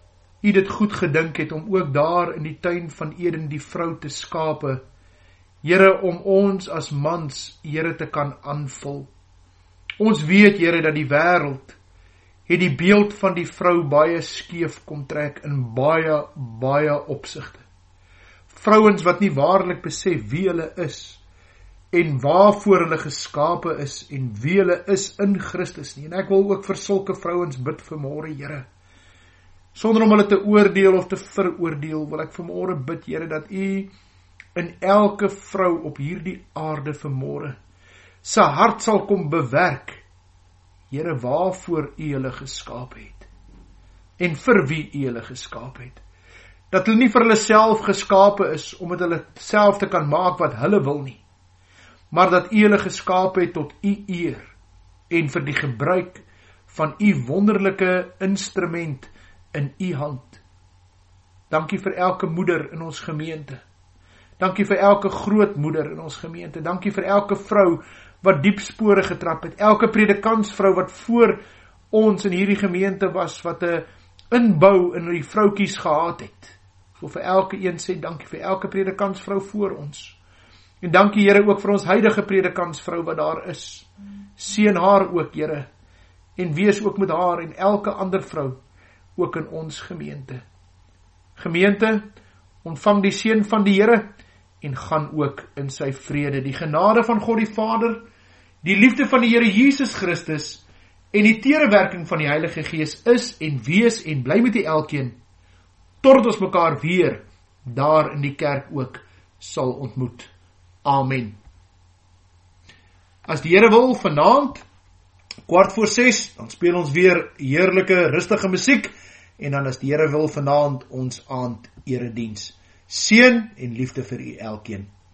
U dit goed gedink het om ook daar in die tuin van Eden die vrou te skape. Here, om ons as mans, Here, te kan aanvul. Ons weet, Here, dat die wêreld het die beeld van die vrou baie skeef kom trek in baie, baie opsigte. Vrouens wat nie waarlik besef wie hulle is en waarvoor hulle geskape is en wie hulle is in Christus nie. En ek wil ook vir sulke vrouens bid vanmôre, Here. Sonder om hulle te oordeel of te veroordeel, wil ek vanmôre bid, Here, dat U in elke vrou op hierdie aarde vanmôre sy hart sal kom bewerk, Here, waarvoor U hulle geskaap het en vir wie U hulle geskaap het. Dat hulle nie vir hulle self geskape is om met hulle self te kan maak wat hulle wil nie, maar dat U hulle geskaap het tot U eer en vir die gebruik van U wonderlike instrument in U hand. Dankie vir elke moeder in ons gemeente. Dankie vir elke grootmoeder in ons gemeente. Dankie vir elke vrou wat diep spore getrap het. Elke predikantsvrou wat voor ons in hierdie gemeente was, wat 'n inbou in die vroutjies gehad het. Ek wil vir elke een sê, dankie vir elke predikantsvrou voor ons. En dankie, Here, ook vir ons huidige predikantsvrou wat daar is. Seën haar ook, Here, en wees ook met haar en elke ander vrou, ook in ons gemeente. Gemeente, ontvang die seën van die Here, en gaan ook in sy vrede. Die genade van God die Vader, die liefde van die Here Jesus Christus, en die terewerking van die Heilige Gees is en wees en bly met die elkeen, tot ons mekaar weer, daar in die kerk ook, sal ontmoet. Amen. As die Here wil, vanaand, kwart voor ses, dan speel ons weer heerlike, rustige musiek, en dan as die Here wil, vanaand ons aand erediens. Seën en liefde vir u elkeen.